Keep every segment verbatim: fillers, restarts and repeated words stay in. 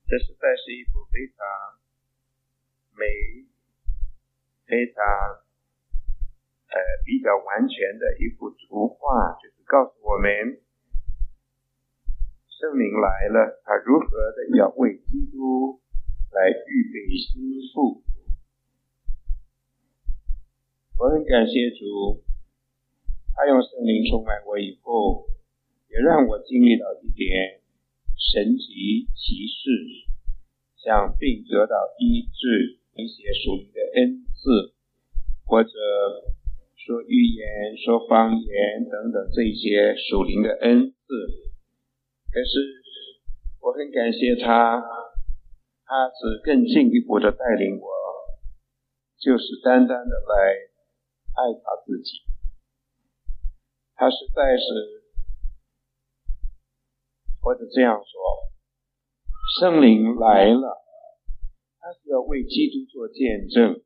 这实在是一幅非常美、非常呃比较完全的一幅图画，就是告诉我们圣灵来了，他如何的要为基督来预备心腹。我很感谢主，他用圣灵充满我以后，也让我经历到一点神奇奇事，像病得到医治，一些属灵的恩赐，或者说预言、说方言等等这些属灵的恩赐。可是我很感谢他，他是更进一步的带领我，就是单单的来爱他自己。他实在是，或者这样说，圣灵来了，他是要为基督做见证。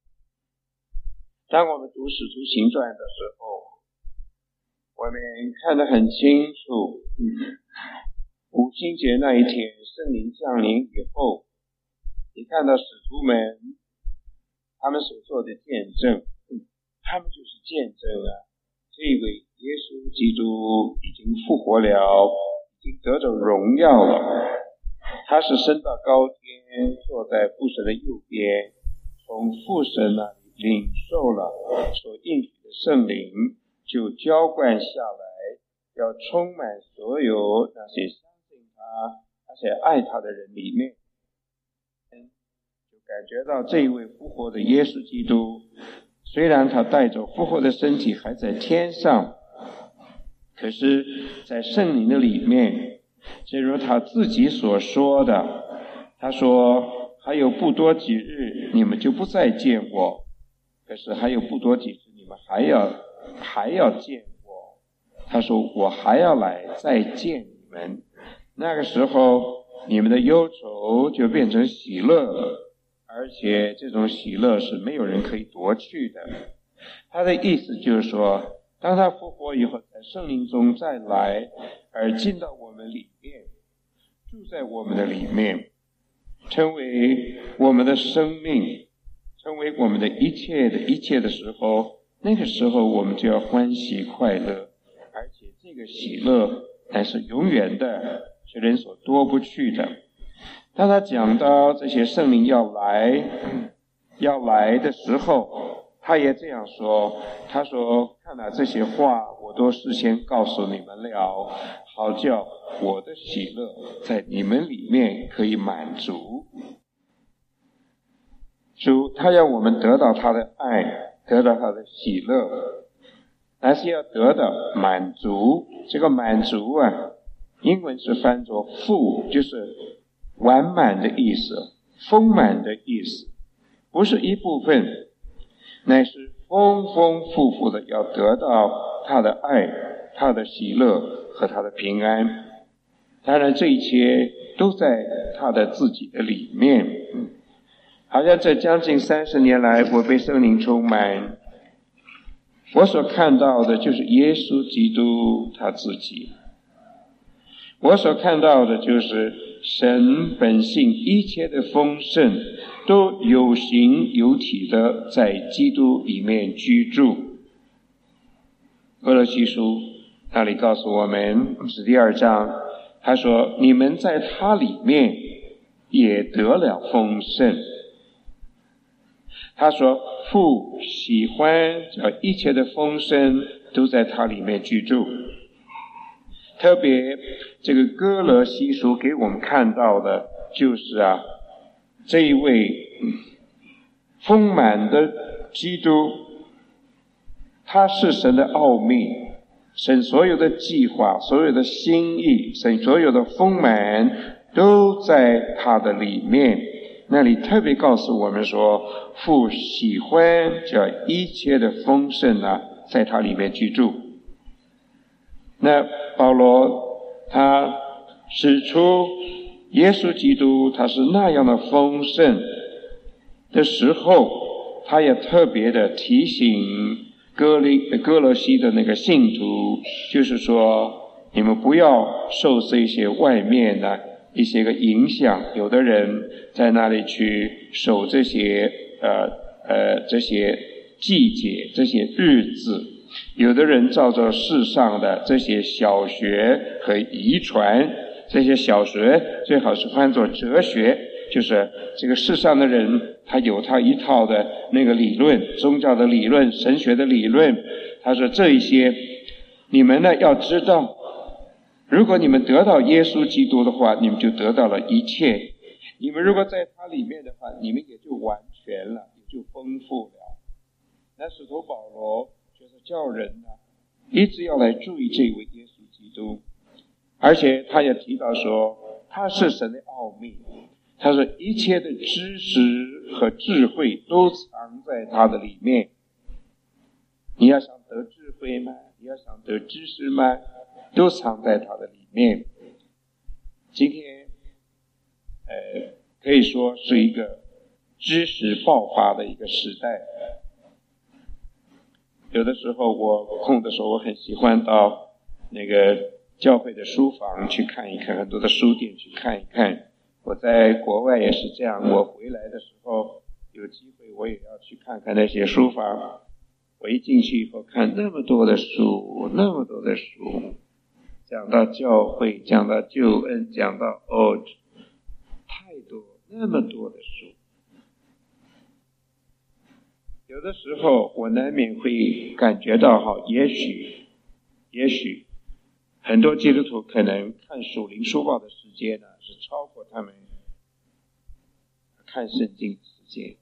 当我们读使徒行传的时候，我们看得很清楚，五旬节那一天圣灵降临以后，你看到使徒们他们所做的见证，他们就是见证啊，这位耶稣基督已经复活了，已经得着荣耀了，他是升到高天，坐在父神的右边，从父神那里领受了所应许的圣灵，就浇灌下来，要充满所有那些相信他而且爱他的人里面。就感觉到这一位复活的耶稣基督，虽然他带着复活的身体还在天上，可是在圣灵的里面，正如他自己所说的，他说还有不多几日你们就不再见我，可是还有不多几日你们还要还要见我，他说我还要来再见你们，那个时候你们的忧愁就变成喜乐了，而且这种喜乐是没有人可以夺去的。他的意思就是说，当他复活以后，在圣灵中再来，而进到我们里面，住在我们的里面，成为我们的生命，成为我们的一切的一切的时候，那个时候我们就要欢喜快乐，而且这个喜乐乃是永远的，是人所夺不去的。当他讲到这些圣灵要来要来的时候，他也这样说，他说看了这些话我都事先告诉你们了，好叫我的喜乐在你们里面可以满足。主他要我们得到他的爱，得到他的喜乐，但是要得到满足。这个满足啊，英文是翻作 full， 就是完满的意思，丰满的意思，不是一部分，乃是丰丰富富的要得到他的爱，他的喜乐和他的平安。当然这一切都在他的自己的里面。好像这将近三十年来，我被圣灵充满，我所看到的就是耶稣基督他自己，我所看到的就是神本性一切的丰盛都有形有体的在基督里面居住。歌罗西书那里告诉我们，是第二章，他说你们在他里面也得了丰盛。他说父喜欢叫一切的丰盛都在他里面居住。特别这个歌罗西书给我们看到的就是啊，这一位丰满的基督，他是神的奥秘，神所有的计划，所有的心意，神所有的丰满都在他的里面。那里特别告诉我们说，父喜欢叫一切的丰盛啊，在他里面居住。那保罗他指出耶稣基督他是那样的丰盛的时候，他也特别的提醒哥利哥罗西的那个信徒，就是说你们不要受这些外面的一些个影响，有的人在那里去守这些呃呃这些季节、这些日子，有的人照着世上的这些小学和遗传，这些小学最好是翻作哲学，就是这个世上的人他有他一套的那个理论，宗教的理论、神学的理论。他说这一些你们呢要知道，如果你们得到耶稣基督的话，你们就得到了一切。你们如果在他里面的话，你们也就完全了，也就丰富了。那使徒保罗就是叫人呢一直要来注意这位耶稣基督，而且他也提到说他是神的奥秘，他说一切的知识和智慧都藏在他的里面。你要想得智慧吗？你要想得知识吗？都藏在他的里面。今天呃，可以说是一个知识爆发的一个时代。有的时候我空的时候，我很喜欢到那个教会的书房去看一看，很多的书店去看一看。我在国外也是这样，我回来的时候有机会我也要去看看那些书房。我一进去以后看那么多的书，那么多的书，讲到教会，讲到救恩，讲到哦，太多，那么多的书。有的时候我难免会感觉到哈，也许也许很多基督徒可能看属灵书报的时间呢是超过他们看圣经的时间。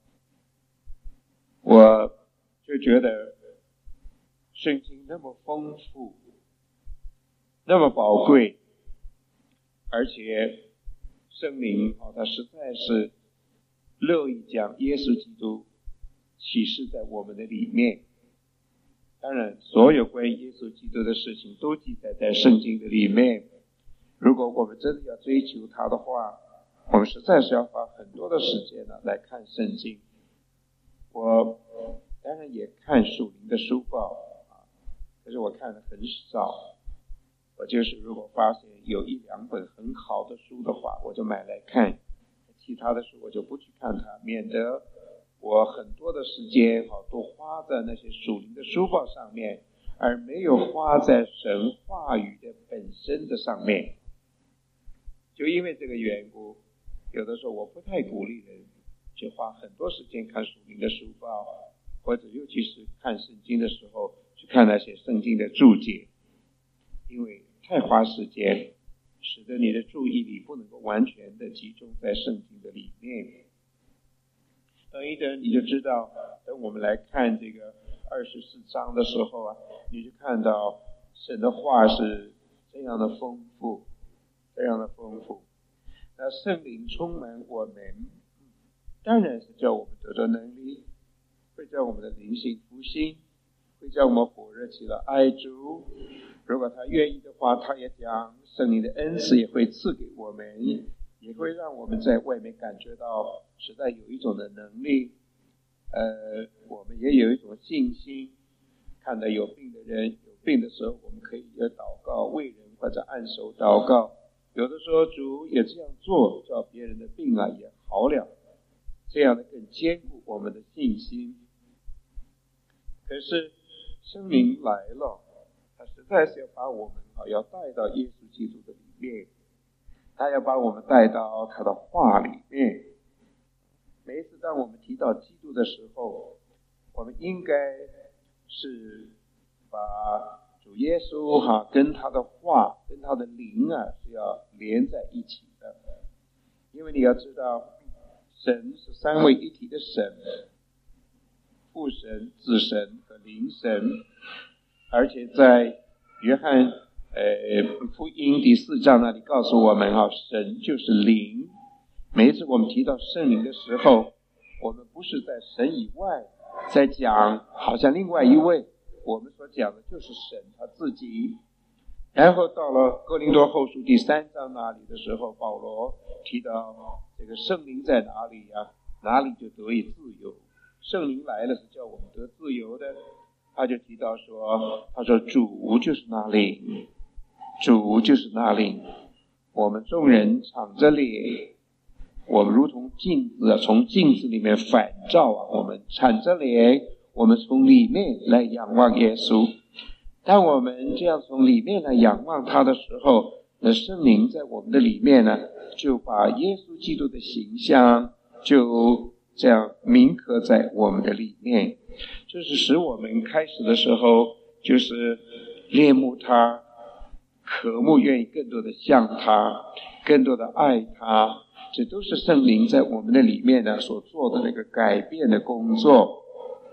我就觉得圣经那么丰富，那么宝贵，而且圣灵啊，他实在是乐意将耶稣基督启示在我们的里面。当然所有关于耶稣基督的事情都记载在圣经的里面。如果我们真的要追求他的话，我们实在是要花很多的时间呢来看圣经。我当然也看属灵的书报啊，可是我看的很少。我就是如果发现有一两本很好的书的话，我就买来看，其他的书我就不去看它，免得我很多的时间都花在那些属灵的书报上面，而没有花在神话语的本身的上面。就因为这个缘故，有的时候我不太鼓励人去花很多时间看属灵的书报，或者尤其是看圣经的时候去看那些圣经的注解，因为太花时间，使得你的注意力不能够完全的集中在圣经的里面。等一等你就知道，等我们来看这个二十四章的时候啊，你就看到神的话是这样的丰富，这样的丰富。那圣灵充满我们，当然是叫我们得到能力，会叫我们的灵性复兴，会叫我们火热起来爱主。如果他愿意的话，他也将圣灵的恩赐也会赐给我们，也会让我们在外面感觉到实在有一种的能力。呃，我们也有一种信心，看到有病的人有病的时候，我们可以也祷告为人或者按手祷告。有的时候主也这样做，叫别人的病啊也好了，这样的更坚固我们的信心。可是圣灵来了，他实在是要把我们啊要带到耶稣基督的里面，他要把我们带到他的话里面。每一次当我们提到基督的时候，我们应该是把主耶稣哈跟他的话跟他的灵啊是要连在一起的。因为你要知道，神是三位一体的神，父神、子神和灵神。而且在约翰呃福音第四章那里告诉我们啊，神就是灵。每一次我们提到圣灵的时候，我们不是在神以外在讲好像另外一位，我们所讲的就是神他自己。然后到了哥林多后书第三章那里的时候，保罗提到这个圣灵在哪里呀、啊？哪里就得以自由。圣灵来了是叫我们得自由的。他就提到说，他说主就是那灵，主就是那灵。 我们众人敞着脸，我们如同镜子，从镜子里面反照啊，我们敞着脸，我们从里面来仰望耶稣。当我们这样从里面来仰望他的时候，那圣灵在我们的里面呢，就把耶稣基督的形象就这样铭刻在我们的里面，就是使我们开始的时候就是恋慕他，渴慕愿意更多的像他，更多的爱他，这都是圣灵在我们的里面呢所做的那个改变的工作。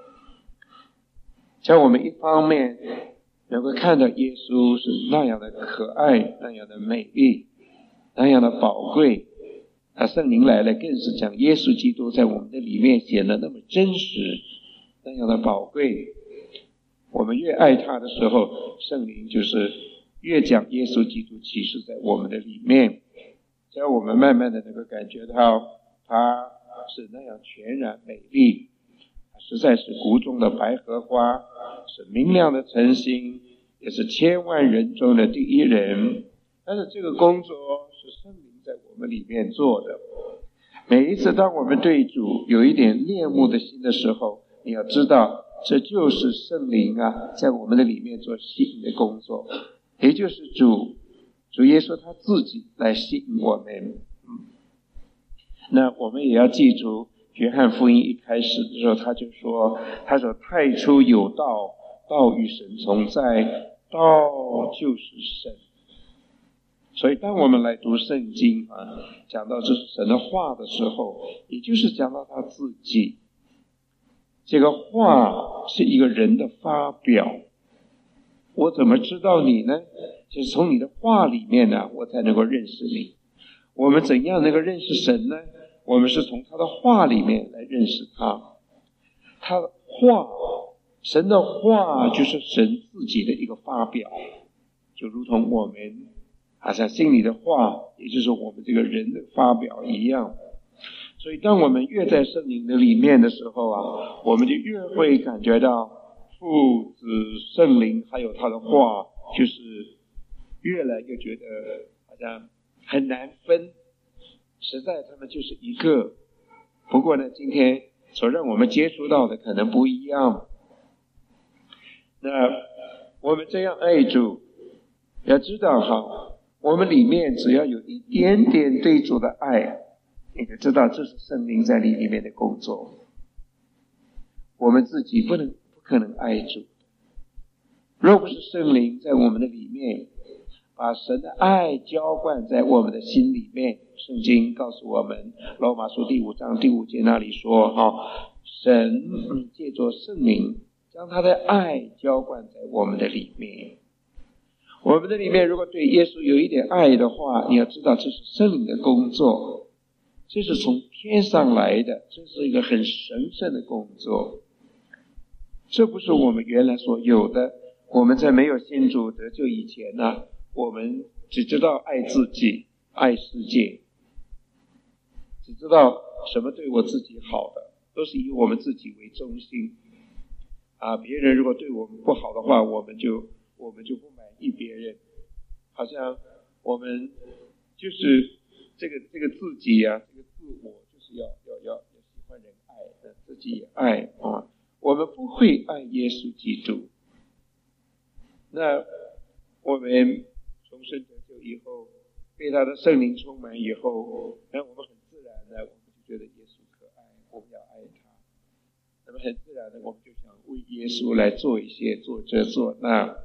像我们一方面能够看到耶稣是那样的可爱，那样的美丽，那样的宝贵，啊，圣灵来了更是将耶稣基督在我们的里面显得那么真实，那样的宝贵。我们越爱他的时候，圣灵就是越将耶稣基督启示在我们的里面，只要我们慢慢的能够感觉到他是那样全然美丽，实在是谷中的百合花，是明亮的晨星，也是千万人中的第一人。但是这个工作是圣灵在我们里面做的。每一次当我们对主有一点恋慕的心的时候，你要知道这就是圣灵啊在我们的里面做吸引的工作，也就是主主耶稣他自己来吸引我们。那我们也要记住约翰福音一开始的时候他就说，他说太初有道，道与神同在，道就是神。所以当我们来读圣经啊，讲到这是神的话的时候，也就是讲到他自己。这个话是一个人的发表，我怎么知道你呢？就是从你的话里面呢，我才能够认识你。我们怎样能够认识神呢？我们是从他的话里面来认识他。他的话，神的话就是神自己的一个发表，就如同我们好像心里的话，也就是我们这个人的发表一样。所以当我们越在圣灵的里面的时候啊，我们就越会感觉到父子圣灵还有他的话，就是越来越觉得好像很难分，实在他们就是一个。不过呢，今天所让我们接触到的可能不一样。那我们这样爱主，要知道哈，我们里面只要有一点点对主的爱，你就知道这是圣灵在你里面的工作。我们自己不能不可能爱主，若不是圣灵在我们的里面把神的爱浇灌在我们的心里面，圣经告诉我们罗马书第五章第五节那里说、哦、神借着圣灵将他的爱浇灌在我们的里面。我们的里面如果对耶稣有一点爱的话，你要知道这是圣灵的工作，这是从天上来的，这是一个很神圣的工作，这不是我们原来所有的。我们在没有信主得救以前呢、啊，我们只知道爱自己，爱世界，只知道什么对我自己好的，都是以我们自己为中心啊。别人如果对我们不好的话，我们就我们就不满意别人，好像我们就是这个这个自己啊，这个自我就是要要要要喜欢人爱，自己也爱啊。我们不会爱耶稣基督。那我们重生得救以后，被他的圣灵充满以后，那我们很自然的，我们就觉得耶稣可爱，我们要爱他。那么很自然的，我们就想为耶稣来做一些，做这做那。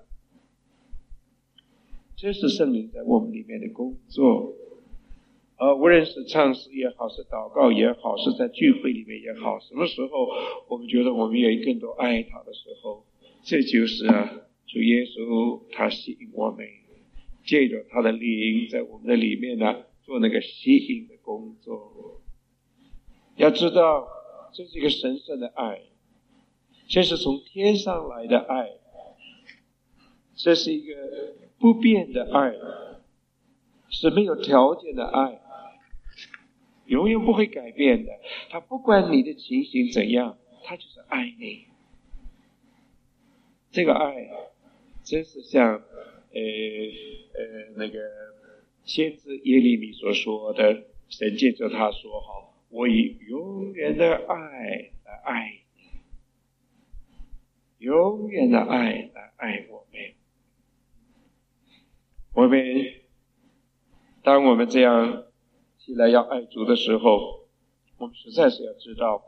这是圣灵在我们里面的工作。而无论是唱诗也好，是祷告也好，是在聚会里面也好，什么时候我们觉得我们有更多爱他的时候，这就是啊，主耶稣他吸引我们，借着他的灵在我们的里面呢，做那个吸引的工作。要知道这是一个神圣的爱，这是从天上来的爱，这是一个不变的爱，是没有条件的爱，永远不会改变的。他不管你的情形怎样，他就是爱你。这个爱真是像呃呃那个先知耶利米所说的，神借着他说好，我以永远的爱来爱你，永远的爱来爱我们。我们当我们这样起来要爱主的时候，我们实在是要知道，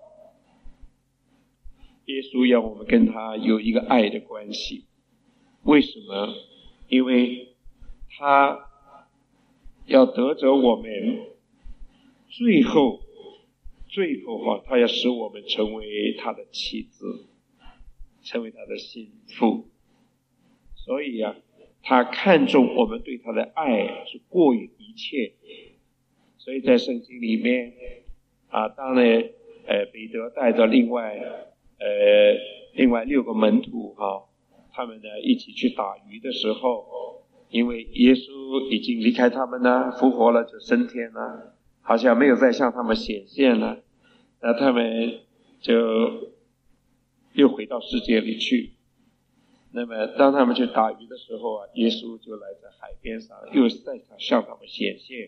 耶稣要我们跟他有一个爱的关系。为什么？因为他要得着我们，最后最后啊，他要使我们成为他的妻子，成为他的心腹。所以啊，他看重我们对他的爱是过于一切。所以在圣经里面啊，当然呃彼得带着另外呃另外六个门徒哈、啊，他们呢一起去打鱼的时候，因为耶稣已经离开他们了，复活了，就升天了，好像没有再向他们显现了，那他们就又回到世界里去。那么当他们去打鱼的时候啊，耶稣就来在海边上，又再向他们显现。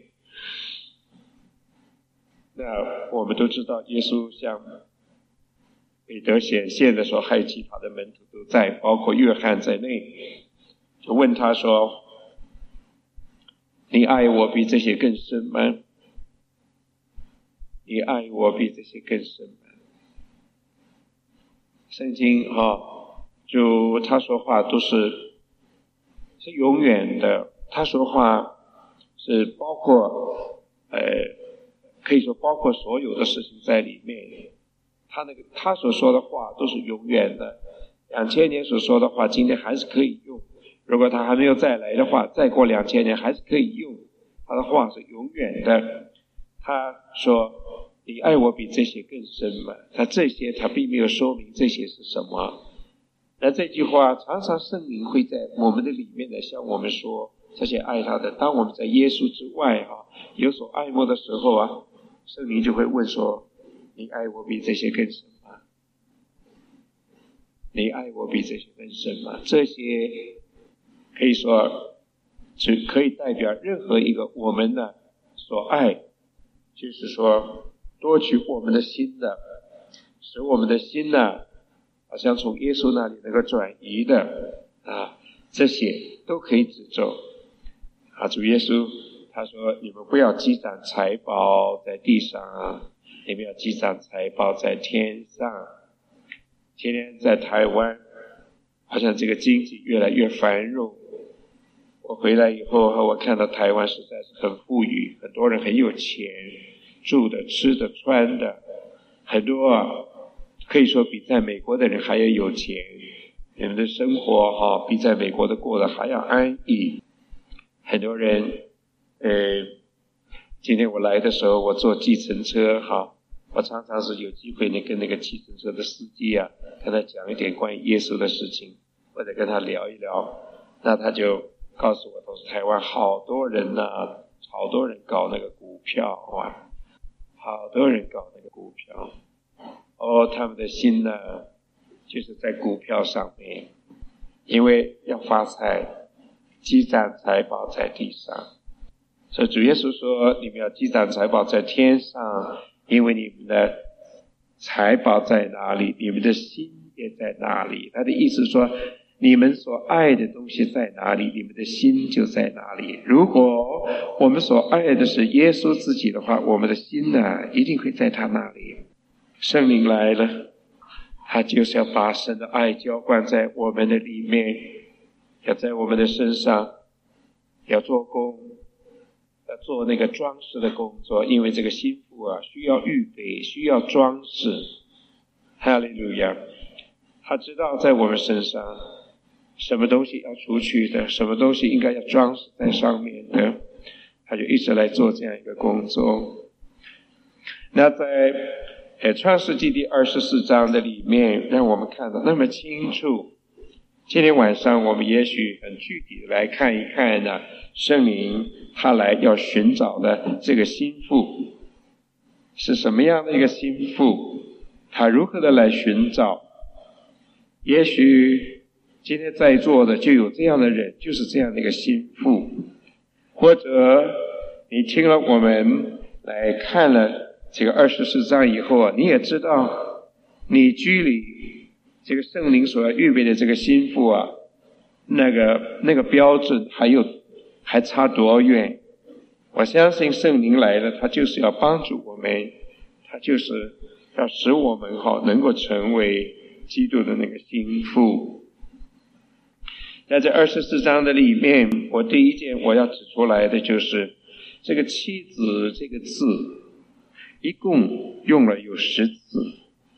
那我们都知道，耶稣向彼得显现的时候，还有其他的门徒都在，包括约翰在内，就问他说，你爱我比这些更深吗？你爱我比这些更深吗？圣经啊，就他说话都是是永远的，他说话是包括呃，可以说包括所有的事情在里面。他那个他所说的话都是永远的，两千年所说的话今天还是可以用，如果他还没有再来的话，再过两千年还是可以用，他的话是永远的。他说你爱我比这些更深吗？他这些他并没有说明这些是什么。那这句话常常圣灵会在我们的里面的向我们说，这些爱他的，当我们在耶稣之外啊有所爱慕的时候啊，圣灵就会问说，你爱我比这些更深吗？你爱我比这些更深吗？这些可以说只可以代表任何一个我们的所爱，就是说夺取我们的心的，使我们的心呢好像从耶稣那里能够转移的啊，这些都可以指咒啊。主耶稣他说，你们不要积攒财宝在地上啊，你们要积攒财宝在天上。今天在台湾好像这个经济越来越繁荣，我回来以后我看到台湾实在是很富裕，很多人很有钱，住的吃的穿的，很多啊可以说比在美国的人还要有钱，你们的生活哈、啊、比在美国的过得还要安逸。很多人呃，今天我来的时候我坐计程车哈，我常常是有机会呢跟那个计程车的司机啊跟他讲一点关于耶稣的事情，或者跟他聊一聊，那他就告诉我，都是台湾好多人呐、啊，好多人搞那个股票哇，好多人搞那个股票哦，他们的心呢就是在股票上面，因为要发财，积攒财宝在地上。所以主耶稣说，你们要积攒财宝在天上，因为你们的财宝在哪里，你们的心也在哪里。他的意思说，你们所爱的东西在哪里，你们的心就在哪里。如果我们所爱的是耶稣自己的话，我们的心呢一定会在他那里。圣灵来了，他就是要把神的爱浇灌在我们的里面，要在我们的身上要做工，要做那个装饰的工作，因为这个心腹啊需要预备，需要装饰。哈利路亚！他知道在我们身上什么东西要出去的，什么东西应该要装饰在上面的，他就一直来做这样一个工作。那在呃创世纪第二十四章的里面，让我们看到那么清楚。今天晚上我们也许很具体的来看一看呢，圣灵他来要寻找的这个心腹是什么样的一个心腹，他如何的来寻找。也许今天在座的就有这样的人，就是这样的一个心腹。 或者你听了我们来看了这个二十四章以后啊，你也知道你居里这个圣灵所预备的这个心腹啊，那个那个标准还有还差多远。我相信圣灵来了，他就是要帮助我们，他就是要使我们好能够成为基督的那个心腹。在这二十四章的里面，我第一件我要指出来的就是这个妻子这个字一共用了有十字。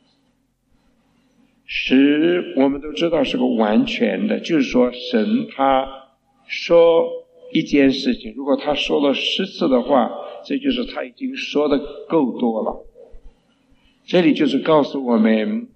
十我们都知道是个完全的，就是说神他说一件事情，如果他说了十次的话，这就是他已经说的够多了。这里就是告诉我们，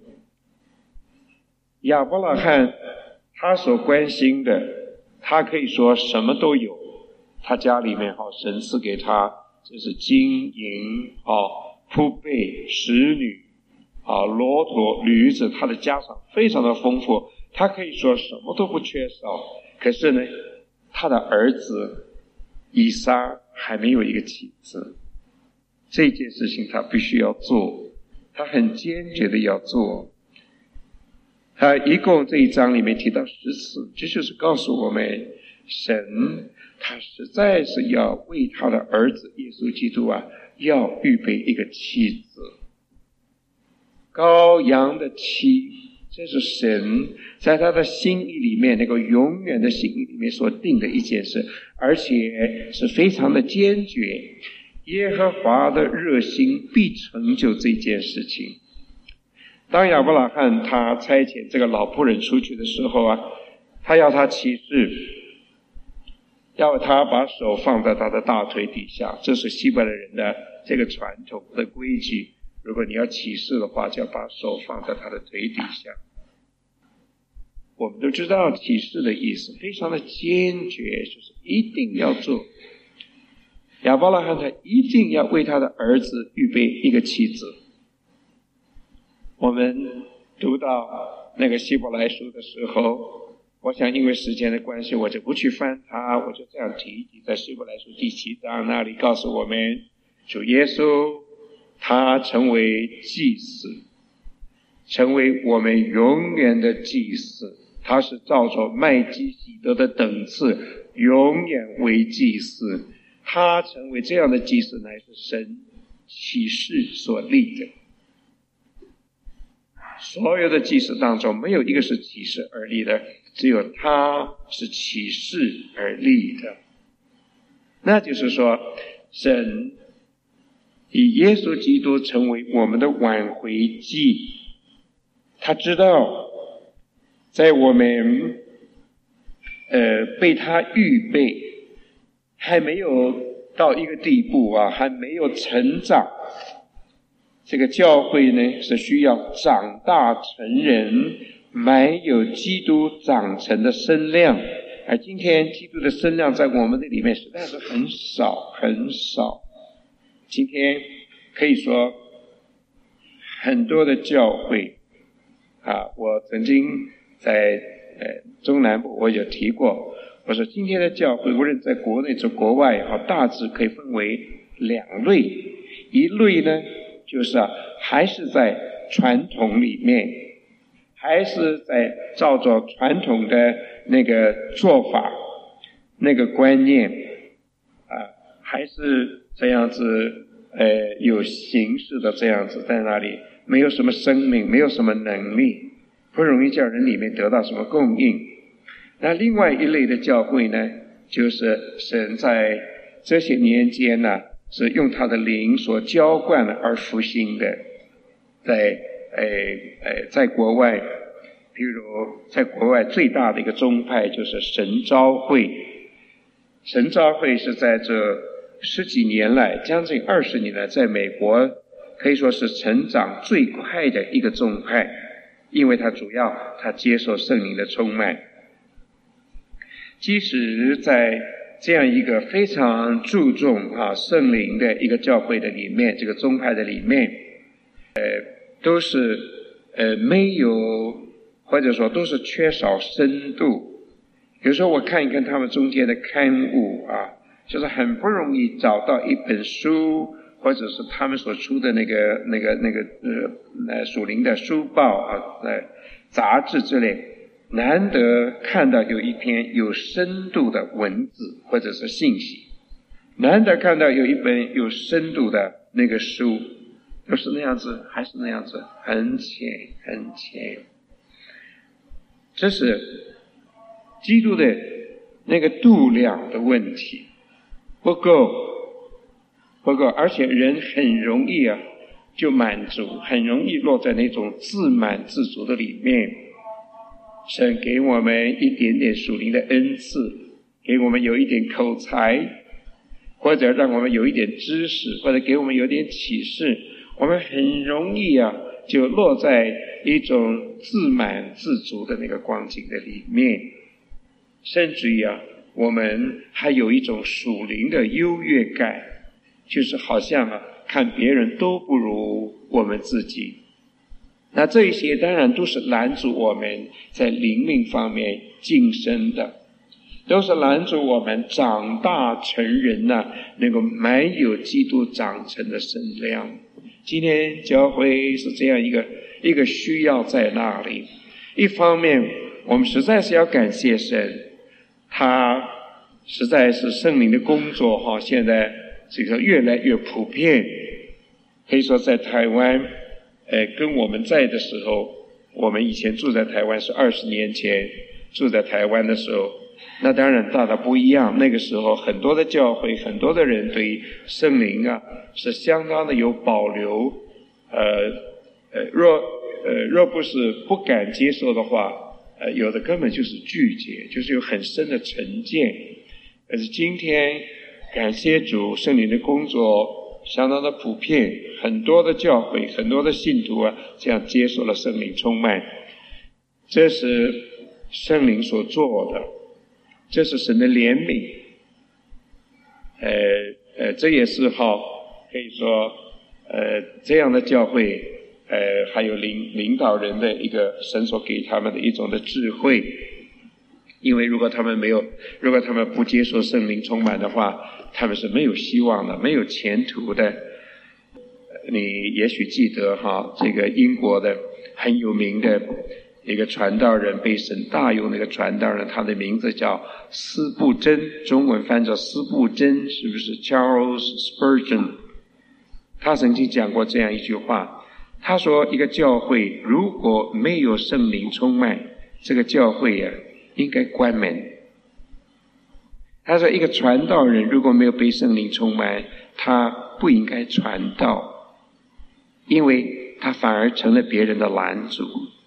亚伯拉罕他所关心的，他可以说什么都有，他家里面好神赐给他，这是金银好铺被使女啊骆驼驴子，他的家产非常的丰富，他可以说什么都不缺少。可是呢，他的儿子以撒还没有一个妻子，这件事情他必须要做，他很坚决的要做。他一共这一章里面提到十次，这就是告诉我们，神他实在是要为他的儿子耶稣基督啊，要预备一个妻子，羔羊的妻，这是神在他的心意里面那个永远的心意里面所定的一件事，而且是非常的坚决。耶和华的热心必成就这件事情。当亚伯拉罕他差遣这个老仆人出去的时候啊，他要他起誓，要他把手放在他的大腿底下，这是希伯来人的这个传统的规矩。如果你要起誓的话，就要把手放在他的腿底下。我们都知道起誓的意思，非常的坚决，就是一定要做。亚伯拉罕他一定要为他的儿子预备一个妻子。我们读到那个希伯来书的时候，我想因为时间的关系，我就不去翻它，我就这样提一提，在希伯来书第七章那里告诉我们，主耶稣他成为祭司，成为我们永远的祭司，他是照着麦基洗德的等次永远为祭司，他成为这样的祭司乃是神启示所立的。所有的祭司当中没有一个是启示而立的，只有他是启示而立的。那就是说，神以耶稣基督成为我们的挽回祭，他知道在我们呃被他预备还没有到一个地步啊，还没有成长，这个教会呢是需要长大成人，满有基督长成的身量，而今天基督的身量在我们的里面实在是很少很少。今天可以说很多的教会啊，我曾经在呃中南部我有提过，我说今天的教会无论在国内在国外也好，大致可以分为两类。一类呢就是啊，还是在传统里面，还是在照着传统的那个做法那个观念啊，还是这样子呃有形式的这样子在那里，没有什么生命，没有什么能力，不容易叫人里面得到什么供应。那另外一类的教会呢，就是神在这些年间呢、啊是用他的灵所浇灌了而复兴的。在呃呃在国外，比如在国外最大的一个宗派就是神召会。神召会是在这十几年来，将近二十年来，在美国可以说是成长最快的一个宗派，因为它主要它接受圣灵的充满。即使在这样一个非常注重啊圣灵的一个教会的里面，这个宗派的里面，呃，都是呃没有，或者说都是缺少深度。有时候我看一看他们中间的刊物啊， 就是很不容易找到一本书，或者是他们所出的那个那个那个呃呃属灵的书报啊、呃杂志之类，难得看到有一篇有深度的文字或者是信息，难得看到有一本有深度的那个书，都是那样子，还是那样子，很浅很浅。这是基督的那个度量的问题，不够不够，而且人很容易啊就满足，很容易落在那种自满自足的里面。神给我们一点点属灵的恩赐，给我们有一点口才，或者让我们有一点知识，或者给我们有点启示，我们很容易啊就落在一种自满自足的那个光景的里面，甚至于啊我们还有一种属灵的优越感，就是好像啊看别人都不如我们自己。那这一些当然都是拦阻我们在灵命方面晋升的，都是拦阻我们长大成人呐、啊，能够满有基督长成的身量。今天教会是这样一个一个需要在那里。一方面我们实在是要感谢神，他实在是圣灵的工作哈，现在这个越来越普遍。可以说在台湾呃，跟我们在的时候，我们以前住在台湾是二十年前住在台湾的时候，那当然大大不一样。那个时候很多的教会，很多的人对于圣灵啊是相当的有保留，呃呃，若呃若不是不敢接受的话，呃有的根本就是拒绝，就是有很深的成见。可是今天感谢主，圣灵的工作相当的普遍，很多的教会，很多的信徒啊，这样接受了圣灵充满。这是圣灵所做的，这是神的怜悯。呃呃，这也是好，可以说，呃，这样的教会，呃，还有领领导人的一个神所给他们的一种的智慧。因为如果他们没有，如果他们不接受圣灵充满的话，他们是没有希望的，没有前途的。你也许记得哈，这个英国的很有名的一个传道人，被神大用的一个传道人，他的名字叫司布真，中文翻作司布真，是不是 Charles Spurgeon？ 他曾经讲过这样一句话，他说一个教会如果没有圣灵充满，这个教会呀、啊、应该关门。他说一个传道人如果没有被圣灵充满，他不应该传道，因为他反而成了别人的拦阻。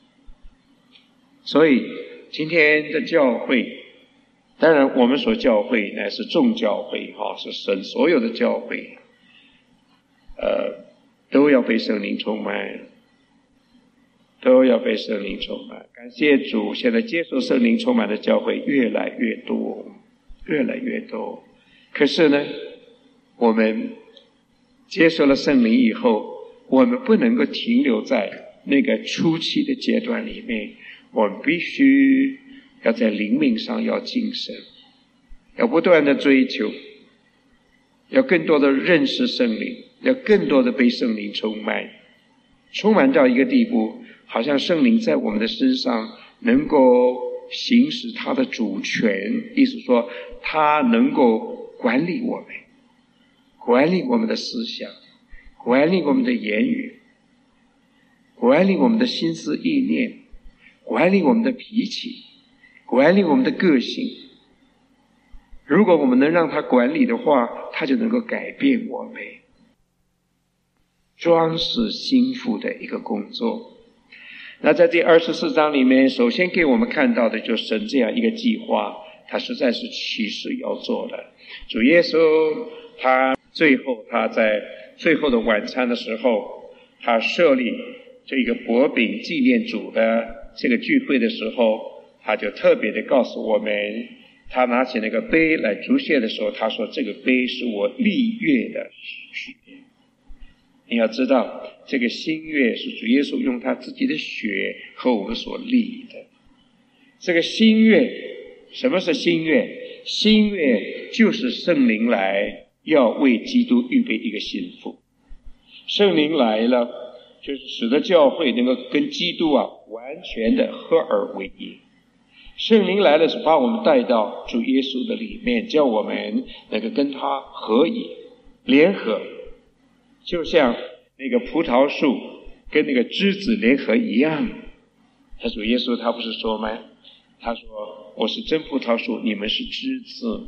所以今天的教会，当然我们所教会乃是众教会哈，是神所有的教会，呃，都要被圣灵充满，都要被圣灵充满。感谢主，现在接受圣灵充满的教会越来越多，越来越多。可是呢，我们接受了圣灵以后，我们不能够停留在那个初期的阶段里面，我们必须要在灵命上要晋升，要不断的追求，要更多的认识圣灵，要更多的被圣灵充满，充满到一个地步，好像圣灵在我们的身上能够行使他的主权，意思说他能够管理我们，管理我们的思想，管理我们的言语，管理我们的心思意念，管理我们的脾气，管理我们的个性。如果我们能让他管理的话，他就能够改变我们，装饰心腹的一个工作。那在第二十四章里面，首先给我们看到的就是神这样一个计划，他实在是启示要做的。主耶稣他最后他在最后的晚餐的时候，他设立这个薄饼纪念主的这个聚会的时候，他就特别的告诉我们，他拿起那个杯来祝谢的时候，他说这个杯是我立约的血。你要知道，这个新约是主耶稣用他自己的血和我们所立的。这个新约，什么是新约？ 新约就是圣灵来要为基督预备一个心腹。圣灵来了，就是使得教会能够跟基督啊完全的合而为一。圣灵来了是把我们带到主耶稣的里面，叫我们能够跟他合一联合，就像那个葡萄树跟那个枝子联合一样。他主耶稣他不是说吗？他说我是真葡萄树，你们是枝子，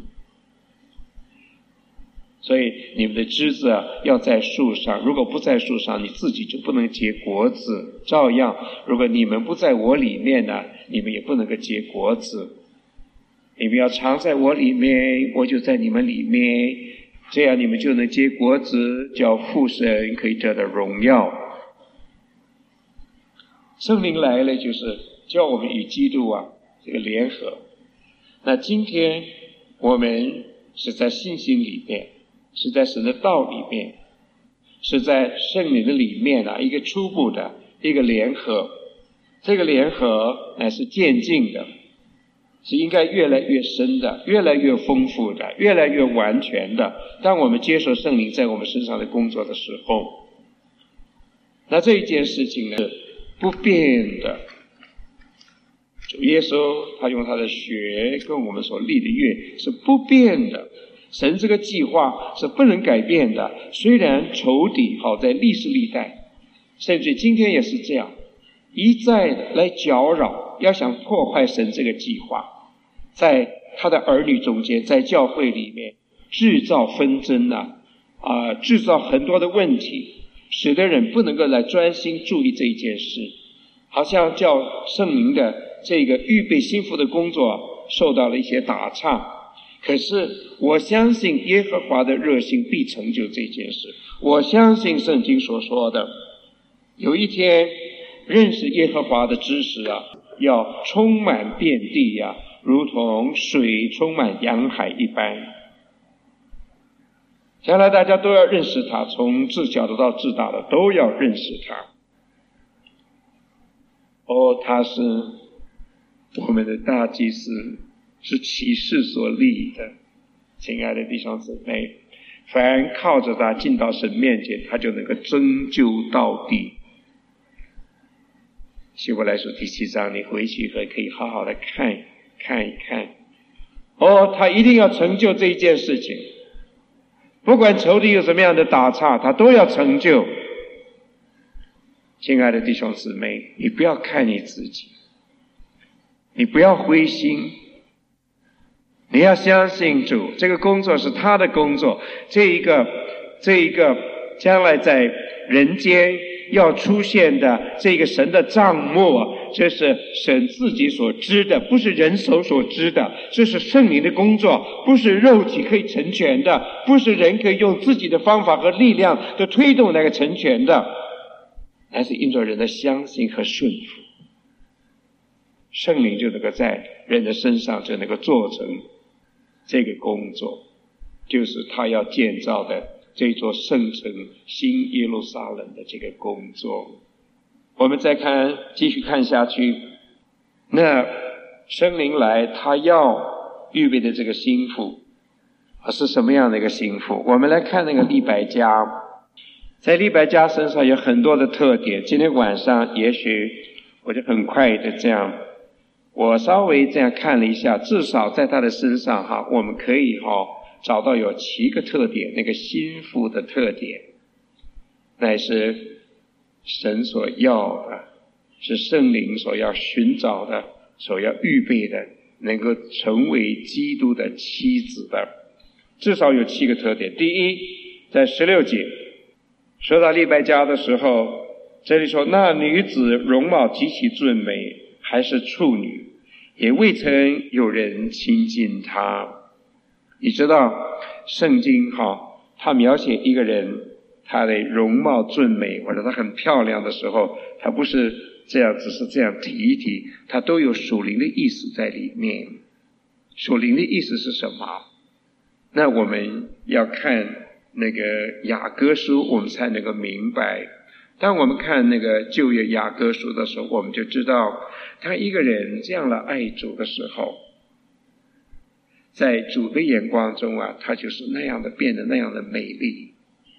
所以你们的枝子啊要在树上，如果不在树上，你自己就不能结果子。照样，如果你们不在我里面呢，你们也不能够结果子。你们要常在我里面，我就在你们里面，这样你们就能结果子，叫父神可以得到荣耀。圣灵来了，就是叫我们与基督啊这个联合。那今天我们是在信心里面，是在神的道里面，是在圣灵的里面啊一个初步的一个联合。这个联合乃是渐进的，是应该越来越深的，越来越丰富的，越来越完全的。当我们接受圣灵在我们身上的工作的时候，那这一件事情呢不变的。主耶稣他用他的血跟我们所立的约是不变的，神这个计划是不能改变的。虽然仇敌好在历史历代，甚至今天也是这样，一再的来搅扰，要想破坏神这个计划，在他的儿女中间，在教会里面制造纷争啊，啊、呃，制造很多的问题，使得人不能够来专心注意这一件事，好像叫圣灵的这个预备心腹的工作受到了一些打岔。可是我相信耶和华的热心必成就这件事，我相信圣经所说的有一天认识耶和华的知识啊要充满遍地呀、啊，如同水充满洋海一般。将来大家都要认识他，从至小的到至大的都要认识他。哦，他是我们的大祭司，是启示所立的。亲爱的弟兄姊妹，凡靠着他进到神面前，他就能够拯救到底。希伯来书第七章，你回去还可以好好的看看一看。哦，他一定要成就这一件事情，不管仇敌有什么样的打岔，他都要成就。亲爱的弟兄姊妹，你不要看你自己，你不要灰心，你要相信主，这个工作是他的工作，这一个这一个将来在人间要出现的这个神的账目，这是神自己所知的，不是人手所知的，这是圣灵的工作，不是肉体可以成全的，不是人可以用自己的方法和力量的推动那个成全的，乃是因着人的相信和顺服，圣灵就能够在人的身上就能够做成这个工作，就是他要建造的这座圣城新耶路撒冷的这个工作。我们再看，继续看下去，那圣灵来他要预备的这个心腹是什么样的一个心腹？我们来看那个利百加，在利百加身上有很多的特点。今天晚上也许我就很快的这样，我稍微这样看了一下，至少在他的身上哈，我们可以哈找到有七个特点。那个心腹的特点乃是神所要的，是圣灵所要寻找的，所要预备的，能够成为基督的妻子的，至少有七个特点。第一，在十六节说到利百加的时候，这里说那女子容貌极其俊美，还是处女，也未曾有人亲近她。你知道圣经哈，他描写一个人他的容貌俊美或者他很漂亮的时候，他不是这样只是这样提一提，他都有属灵的意思在里面。属灵的意思是什么？那我们要看那个雅歌书，我们才能够明白。当我们看那个旧约雅歌书的时候，我们就知道他一个人这样来爱主的时候， 在主的眼光中啊，他就是那样的变得那样的美丽。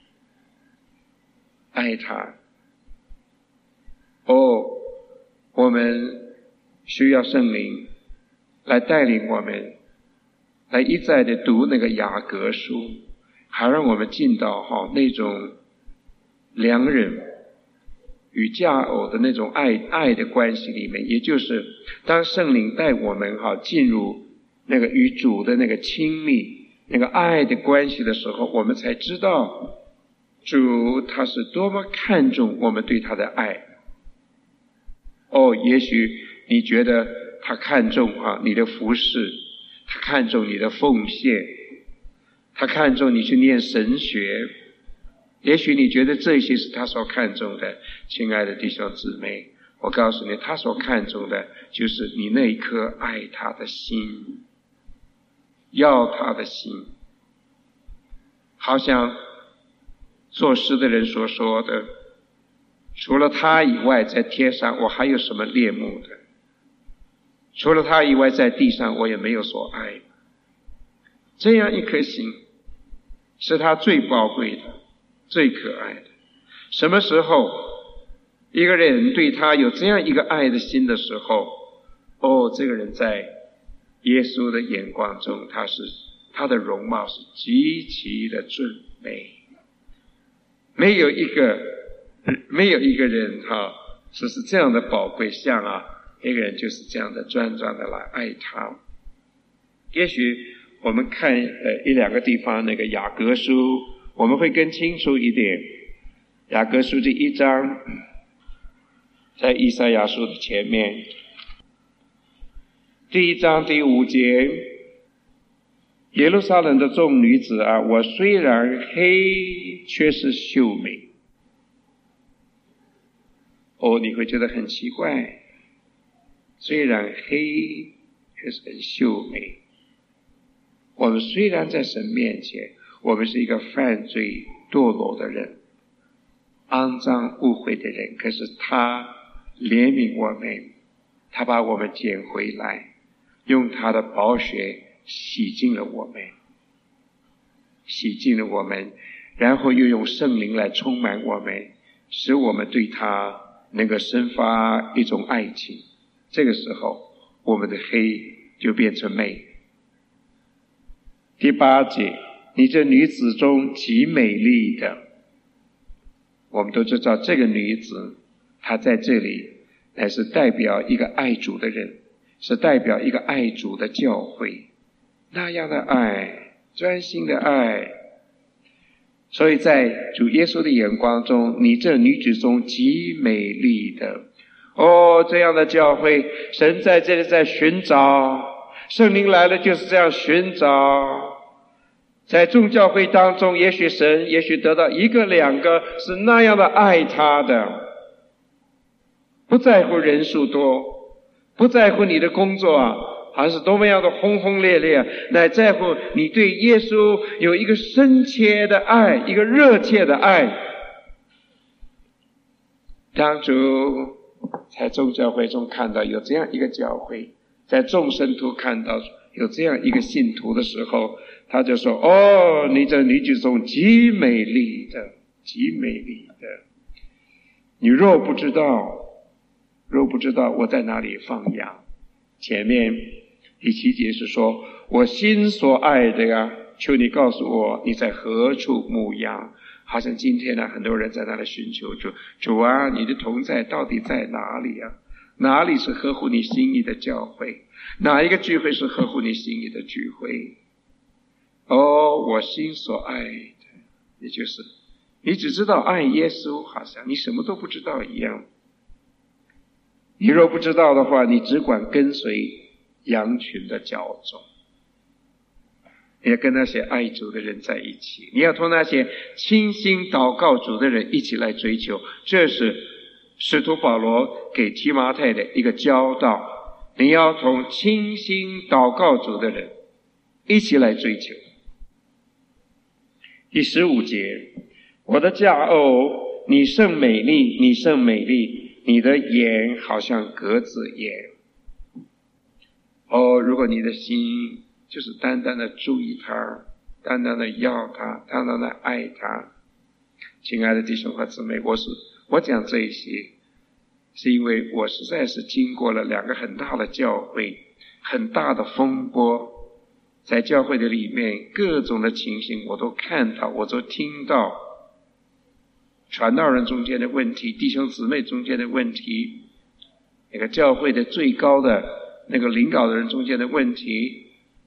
爱他。哦，我们需要圣灵来带领我们，来一再的读那个雅各书，还让我们进到哈那种良人与佳偶的那种爱爱的关系里面。也就是当圣灵带我们哈进入那个与主的那个亲密那个爱的关系的时候，我们才知道主他是多么看重我们对他的爱。哦，也许你觉得他看重啊你的服侍，他看重你的奉献，他看重你去念神学，也许你觉得这些是他所看重的。亲爱的弟兄姊妹，我告诉你，他所看重的就是你那一颗爱他的心，要他的心。好像作诗的人所说的，除了他以外，在天上我还有什么恋慕的？除了他以外，在地上我也没有所爱。这样一颗心是他最宝贵的，最可爱的。什么时候一个人对他有这样一个爱的心的时候，哦，这个人在耶稣的眼光中，他是他的容貌是极其的俊美。没有一个没有一个人哈说是这样的宝贵，像啊一个人就是这样的专专的来爱他。也许我们看呃一两个地方那个雅各书，我们会更清楚一点。雅各书第一章在以赛亚书的前面，第一章第五节，耶路撒冷的众女子啊，我虽然黑，却是秀美。哦，你会觉得很奇怪，虽然黑，却是很秀美。我们虽然在神面前，我们是一个犯罪堕落的人，肮脏污秽的人，可是他怜悯我们，他把我们捡回来，用他的宝血洗净了我们，洗净了我们，然后又用圣灵来充满我们，使我们对他能够生发一种爱情。这个时候我们的黑就变成美。第八节，你这女子中极美丽的。我们都知道这个女子她在这里乃是代表一个爱主的人，是代表一个爱主的教会，那样的爱，专心的爱。所以在主耶稣的眼光中，你这女子中极美丽的。哦，这样的教会，神在这里在寻找，圣灵来了就是这样寻找。在众教会当中，也许神也许得到一个两个是那样的爱他的，不在乎人数多，不在乎你的工作啊还是多么样的轰轰烈烈，乃在乎你对耶稣有一个深切的爱，一个热切的爱。当主在众教会中看到有这样一个教会，在众圣徒看到有这样一个信徒的时候，他就说，哦，你这女子中极美丽的，极美丽的。你若不知道，若不知道我在哪里放羊。前面第七节是说，我心所爱的呀，求你告诉我你在何处牧羊。好像今天呢，很多人在那里寻求主，主啊，你的同在到底在哪里啊？哪里是合乎你心意的教会？哪一个聚会是合乎你心意的聚会？哦，我心所爱的，也就是你只知道爱耶稣，好像你什么都不知道一样。你若不知道的话，你只管跟随羊群的脚走。你要跟那些爱主的人在一起，你要同那些倾心祷告主的人一起来追求。这是使徒保罗给提摩太的一个教导，你要同倾心祷告主的人一起来追求。第十五节，我的佳偶，你甚美丽，你甚美丽，你的眼好像鸽子眼。哦，如果你的心就是单单的注意他，单单的要他，单单的爱他。亲爱的弟兄和姊妹，我是我讲这一些是因为我实在是经过了两个很大的教会，很大的风波，在教会的里面各种的情形我都看到，我都听到，传道人中间的问题，弟兄姊妹中间的问题，那个教会的最高的那个领导的人中间的问题。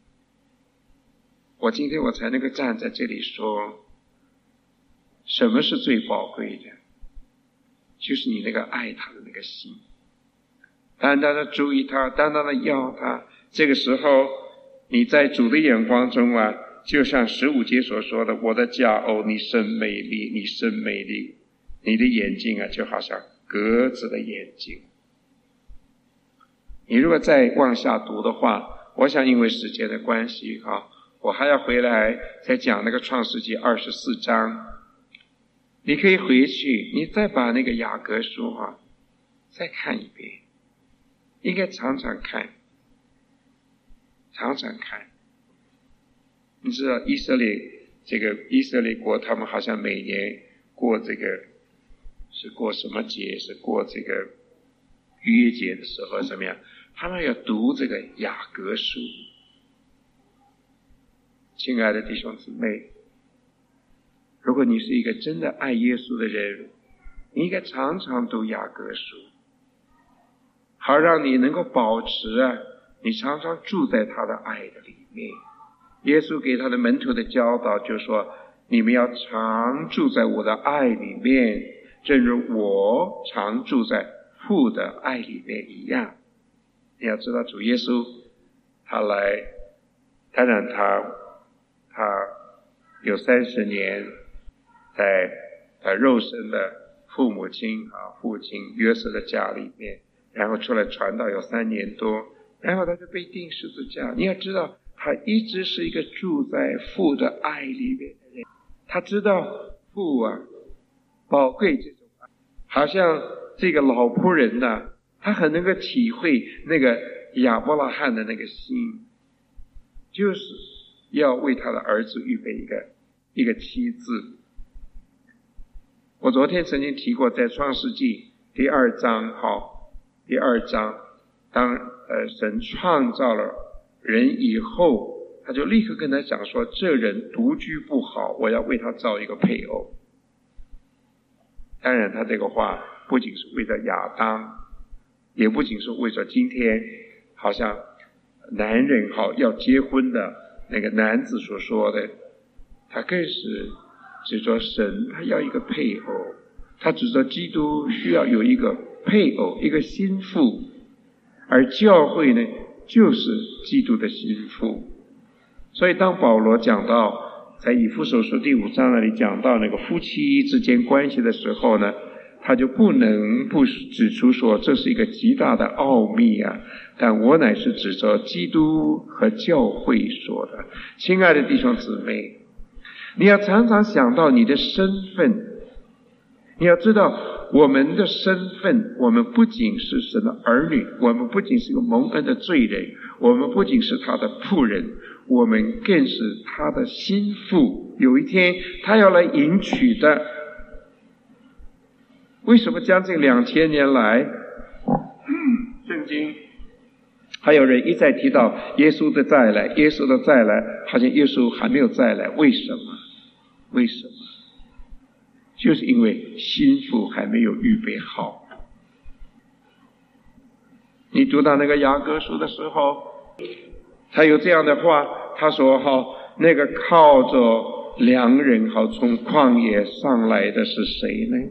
我今天我才能够站在这里说，什么是最宝贵的？就是你那个爱他的那个心，单单的注意他，单单的要他。这个时候你在主的眼光中啊，就像十五节所说的，我的佳偶，你真美丽，你真美丽，你的眼睛啊就好像鸽子的眼睛。你如果再往下读的话，我想因为时间的关系啊，我还要回来再讲那个创世纪二十四章。你可以回去，你再把那个雅各书啊再看一遍，应该常常看，常常看。你知道以色列这个以色列国，他们好像每年过这个是过什么节？是过这个逾越节的时候怎么样？他们要读这个雅各书。亲爱的弟兄姊妹，如果你是一个真的爱耶稣的人，你应该常常读雅各书，好让你能够保持啊，你常常住在他的爱的里面。耶稣给他的门徒的教导就说，你们要常住在我的爱里面，正如我常住在父的爱里面一样。你要知道主耶稣他来，当然他他有三十年在呃肉身的父母亲啊父亲约瑟的家里面，然后出来传道有三年多，然后他就被钉十字架。你要知道他一直是一个住在父的爱里面的人，他知道父啊宝贵这种爱，好像这个老仆人呢、啊，他很能够体会那个亚伯拉罕的那个心，就是要为他的儿子预备一个一个妻子。我昨天曾经提过，在创世纪第二章，好，第二章，当呃神创造了人以后，他就立刻跟他讲说，这人独居不好，我要为他造一个配偶。当然他这个话不仅是为了亚当，也不仅是为了今天好像男人好要结婚的那个男子所说的，他更是指着神他要一个配偶，他指着基督需要有一个配偶，一个心腹，而教会呢就是基督的心腹。所以当保罗讲到在以弗所书第五章那里讲到那个夫妻之间关系的时候呢，他就不能不指出说这是一个极大的奥秘啊！但我乃是指着基督和教会说的。亲爱的弟兄姊妹，你要常常想到你的身份，你要知道我们的身份，我们不仅是神的儿女，我们不仅是个蒙恩的罪人，我们不仅是他的仆人，我们更是他的心腹。有一天他要来迎娶的。为什么将近两千年来圣经还有人一再提到耶稣的再来，耶稣的再来，好像耶稣还没有再来？为什么？为什么？就是因为心腹还没有预备好。你读到那个雅各书的时候，他有这样的话，他说好，那个靠着良人好从旷野上来的是谁呢？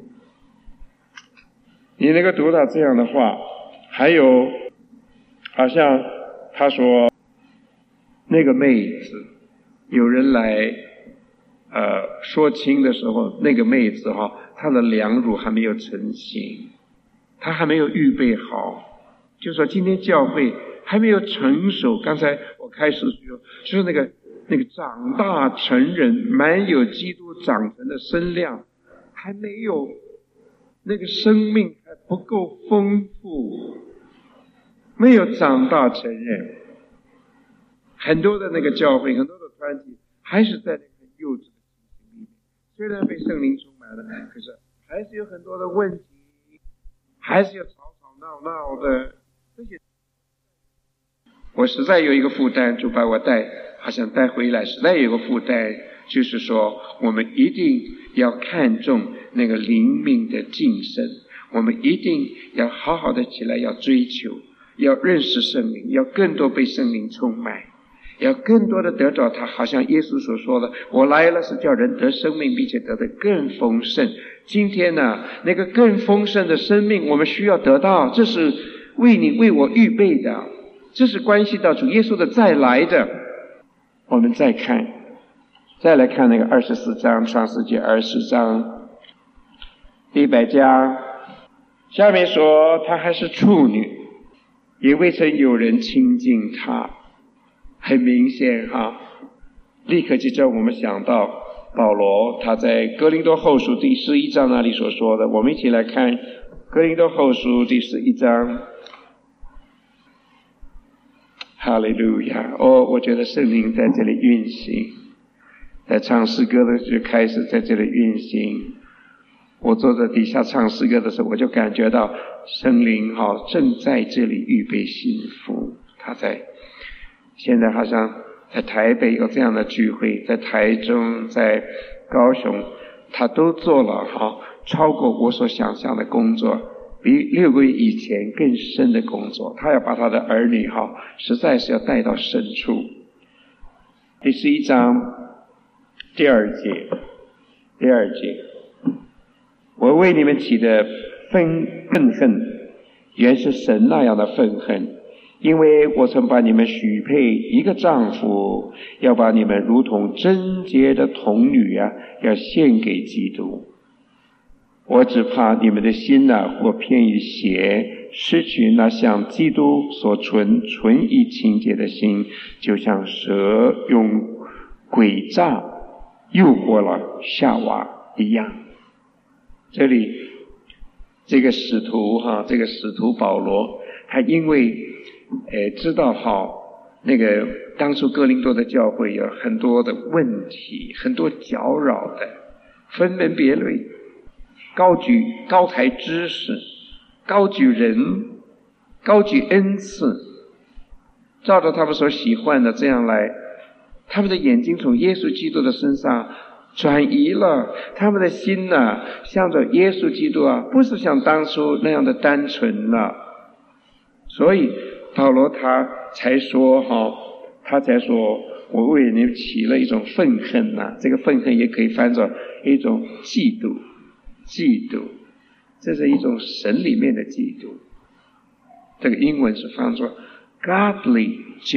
你能够读到这样的话。还有好像他说那个妹子，有人来呃说亲的时候，那个妹子哈，她的良乳还没有成型，她还没有预备好，就说今天教会还没有成熟。刚才我开始说就是那个那个长大成人，满有基督长成的身量，还没有那个生命还不够丰富，没有长大成人。 很多的那个教会，很多的团体还是在那个很幼稚的情形里面，虽然被圣灵充满了，可是还是有很多的问题，还是要吵吵闹闹的。这些我实在有一个负担，就把我带好像带回来，实在有一个负担，就是说我们一定要看重那个灵命的晋升，我们一定要好好的起来，要追求，要认识圣灵，要更多被圣灵充满，要更多的得着他，好像耶稣所说的，我来了是叫人得生命，并且得的更丰盛。今天呢，那个更丰盛的生命我们需要得到，这是为你为我预备的，这是关系到主耶稣的再来的。我们再看再来看那个二十四章，创世纪二十章第一百章下面说，她还是处女，也未曾有人亲近她。很明显哈，立刻就叫我们想到保罗他在哥林多后书第十一章那里所说的。我们一起来看哥林多后书第十一章。哈利路亚！哦，我觉得圣灵在这里运行，在唱诗歌的时候开始在这里运行。我坐在底下唱诗歌的时候，我就感觉到圣灵哈正在这里预备幸福。他在现在好像在台北有这样的聚会，在台中，在高雄，他都做了哈超过我所想象的工作，比六个月以前更深的工作。他要把他的儿女哈实在是要带到深处。第十一章第二节，第二节，我为你们起的愤愤恨，原是神那样的愤恨，因为我曾把你们许配一个丈夫，要把你们如同贞洁的童女啊，要献给基督。我只怕你们的心啊，或偏于邪，失去那像基督所存纯一清洁的心，就像蛇用诡诈诱惑了夏娃一样。这里这个使徒哈，这个使徒保罗，他因为呃知道好那个当初哥林多的教会有很多的问题，很多搅扰的，分门别类，高举高抬知识，高举人，高举恩赐，照着他们所喜欢的这样来，他们的眼睛从耶稣基督的身上转移了，他们的心呢、啊、向着耶稣基督啊，不是像当初那样的单纯了。所以保罗他才说哈，他才说我为你们起了一种愤恨呐、啊，这个愤恨也可以翻作一种嫉妒，嫉妒，这是一种神里面的嫉妒。这个英文是翻作 godly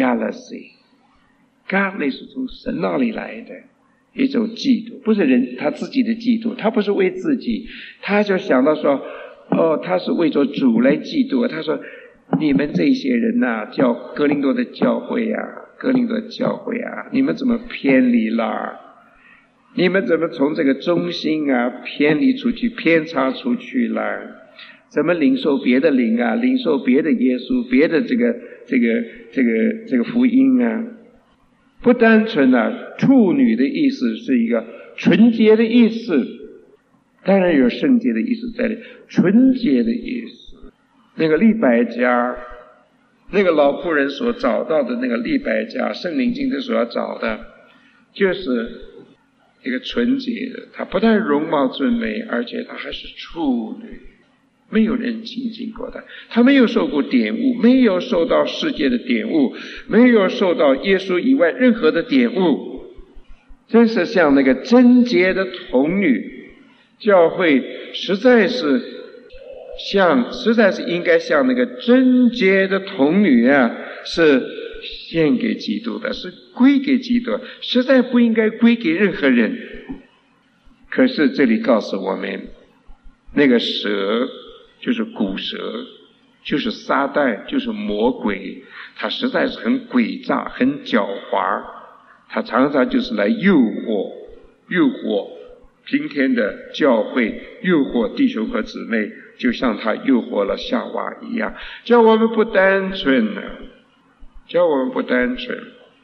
jealousy，godly 是从神那里来的一种嫉妒，不是人他自己的嫉妒，他不是为自己，他就想到说，哦，他是为着主来嫉妒。他说，你们这些人呐、啊，教哥林多的教会啊，哥林多的教会啊，你们怎么偏离了？你们怎么从这个中心啊偏离出去，偏差出去了？怎么领受别的灵啊，领受别的耶稣，别的这个这个这个这个福音啊？不单纯啊，处女的意思是一个纯洁的意思，当然有圣洁的意思在里，纯洁的意思。那个利百加，那个老妇人所找到的那个利百加，圣灵经的所要找的，就是一个纯洁的，她不但容貌俊美，而且她还是处女，没有人亲近过她，她没有受过典悟，没有受到世界的典悟，没有受到耶稣以外任何的典悟，真是像那个贞洁的童女。教会实在是像，实在是应该像那个贞洁的童女啊，是献给基督的，是归给基督，实在不应该归给任何人。可是这里告诉我们，那个蛇就是古蛇，就是撒旦，就是魔鬼，他实在是很诡诈，很狡猾，他常常就是来诱惑诱惑今天的教会，诱惑弟兄和姊妹，就像他诱惑了夏娃一样，叫我们不单纯啊，叫我们不单纯。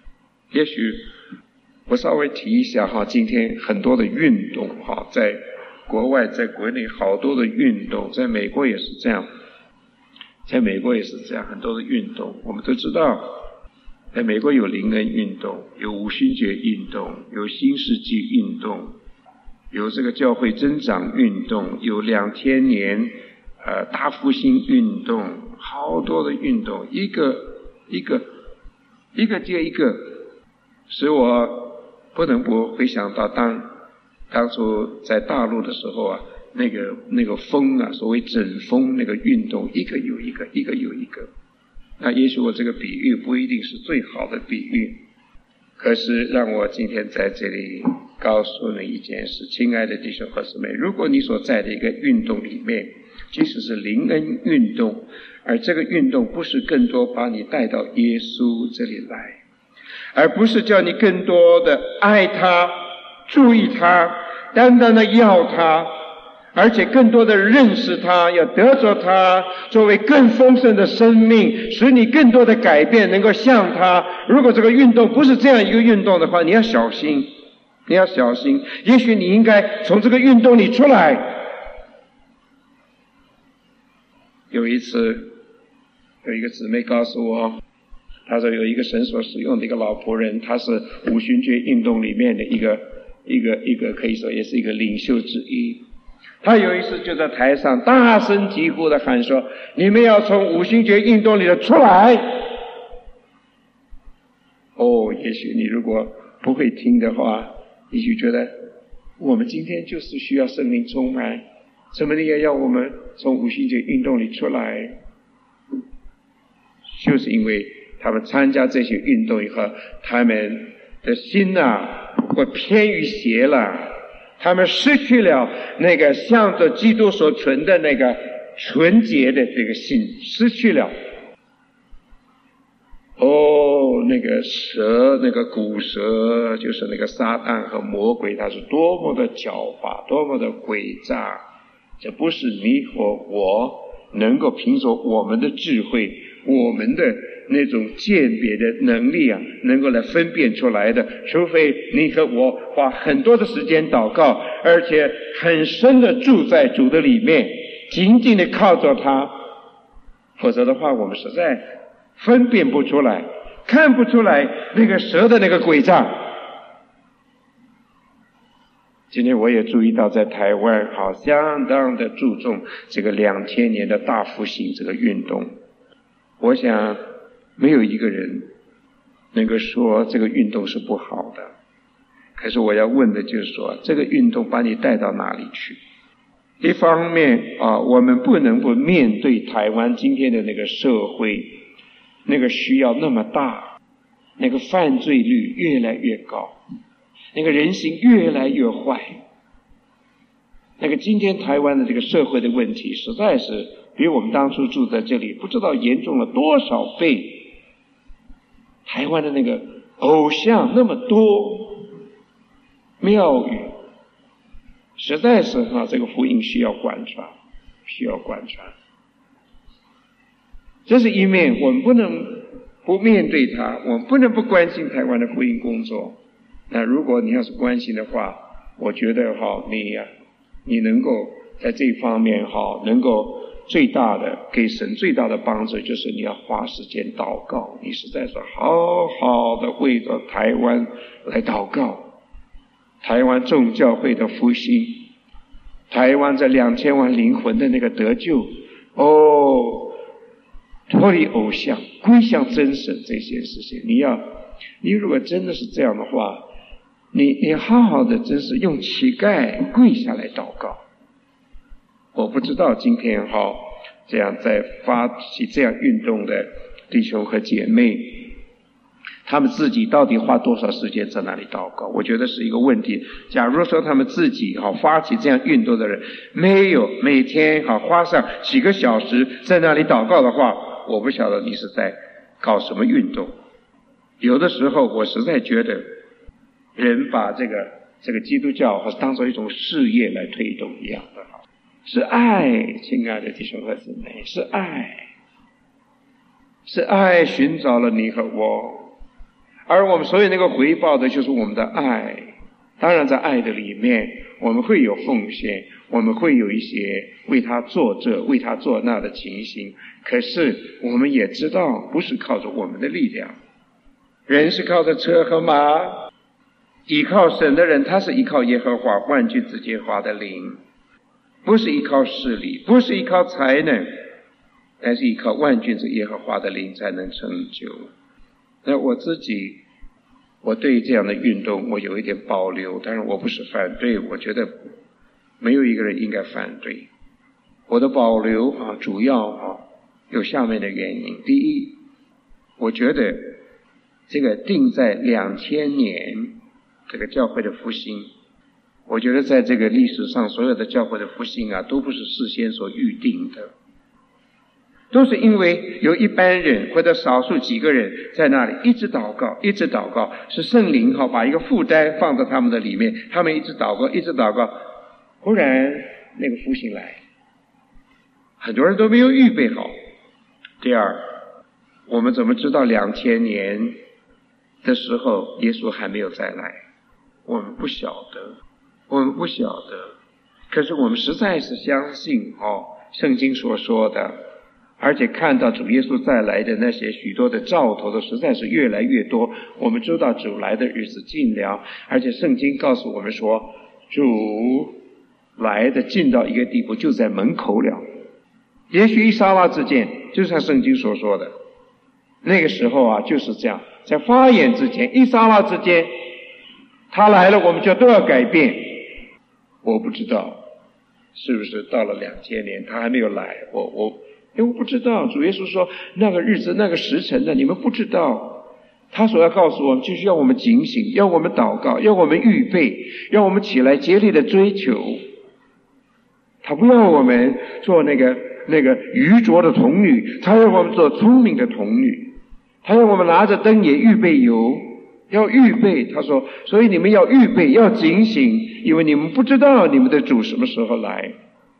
也许我稍微提一下哈，今天很多的运动哈，在国外在国内好多的运动，在美国也是这样，在美国也是这样，很多的运动我们都知道，在美国有灵恩运动，有五旬节运动，有新世纪运动，有这个教会增长运动，有两千年呃大复兴运动，好多的运动，一个一个一个接一个，使我不能不回想到当当初在大陆的时候啊，那个那个风啊，所谓整风那个运动，一个有一个，一个有一个。那也许我这个比喻不一定是最好的比喻，可是让我今天在这里告诉你一件事，亲爱的弟兄和姊妹，如果你所在的一个运动里面，即使是灵恩运动，而这个运动不是更多把你带到耶稣这里来，而不是叫你更多的爱他、注意他、单单的要他，而且更多的认识他，要得着他作为更丰盛的生命，使你更多的改变能够像他。如果这个运动不是这样一个运动的话，你要小心，你要小心，也许你应该从这个运动里出来。有一次有一个姊妹告诉我，她说有一个神所使用的一个老仆人，他是五旬节运动里面的一个一个一个可以说也是一个领袖之一。他有一次就在台上大声疾呼的喊说，你们要从五旬节运动里头出来。哦，也许你如果不会听的话，也许觉得我们今天就是需要圣灵充满，怎么你也要我们从五旬节运动里出来？就是因为他们参加这些运动以后，他们的心啊会偏于邪了，他们失去了那个向着基督所存的那个纯洁的这个心，失去了。哦，那个蛇，那个古蛇，就是那个撒旦和魔鬼，他是多么的狡猾，多么的诡诈，这不是你和我能够凭着我们的智慧，我们的那种鉴别的能力啊，能够来分辨出来的，除非你和我花很多的时间祷告，而且很深的住在主的里面，紧紧的靠着他，否则的话我们实在分辨不出来，看不出来那个蛇的那个诡诈。今天我也注意到在台湾好相当的注重这个两千年的大复兴这个运动，我想没有一个人能够说这个运动是不好的，可是我要问的就是说，这个运动把你带到哪里去？一方面啊，我们不能不面对台湾今天的那个社会，那个需要那么大，那个犯罪率越来越高，那个人性越来越坏，那个今天台湾的这个社会的问题实在是比我们当初住在这里不知道严重了多少倍。台湾的那个偶像那么多，庙宇实在是啊，这个福音需要贯穿，需要贯穿。这是一面，我们不能不面对它，我们不能不关心台湾的福音工作。那如果你要是关心的话，我觉得哈，你呀、啊，你能够在这方面哈，能够最大的给神最大的帮助，就是你要花时间祷告，你实在是好好的为着台湾来祷告，台湾众教会的复兴，台湾这两千万灵魂的那个得救，哦，脱离偶像归向真神这些事情，你要你如果真的是这样的话，你你好好的真是用膝盖跪下来祷告。我不知道今天哈这样在发起这样运动的弟兄和姐妹，他们自己到底花多少时间在那里祷告？我觉得是一个问题。假如说他们自己哈发起这样运动的人没有每天哈花上几个小时在那里祷告的话，我不晓得你是在搞什么运动。有的时候我实在觉得人把这个这个基督教和当作一种事业来推动一样的，是爱，亲爱的弟兄和姊妹，是爱，是爱寻找了你和我， 而我们所有能够回报的就是我们的爱。当然在爱的里面我们会有奉献，我们会有一些为他做这为他做那的情形，可是我们也知道不是靠着我们的力量，人是靠着车和马，依靠神的人他是依靠耶和华万军之耶和华的灵，不是依靠势力，不是依靠才能，但是依靠万军之耶和华的灵才能成就。那我自己我对这样的运动我有一点保留，但是我不是反对，我觉得没有一个人应该反对。我的保留啊，主要啊有下面的原因。第一，我觉得这个定在两千年这个教会的复兴，我觉得在这个历史上所有的教会的复兴啊，都不是事先所预定的，都是因为有一般人或者少数几个人在那里一直祷告一直祷告，是圣灵哈把一个负担放在他们的里面，他们一直祷告一直祷告，忽然那个复兴来，很多人都没有预备好。第二，我们怎么知道两千年的时候耶稣还没有再来？我们不晓得，我们不晓得。可是我们实在是相信哦，圣经所说的，而且看到主耶稣再来的那些许多的兆头的实在是越来越多。我们知道主来的日子近了，而且圣经告诉我们说，主来的近到一个地步，就在门口了。也许一刹那之间，就像圣经所说的，那个时候啊，就是这样，在发言之前，一刹那之间，他来了，我们就都要改变。我不知道是不是到了两千年他还没有来，我我因为我不知道。主耶稣说那个日子那个时辰的你们不知道，他所要告诉我们就是要我们警醒，要我们祷告，要我们预备，要我们起来竭力的追求。他不要我们做那个那个愚拙的童女，他要我们做聪明的童女，他要我们拿着灯也预备油，要预备。他说所以你们要预备，要警醒，因为你们不知道你们的主什么时候来。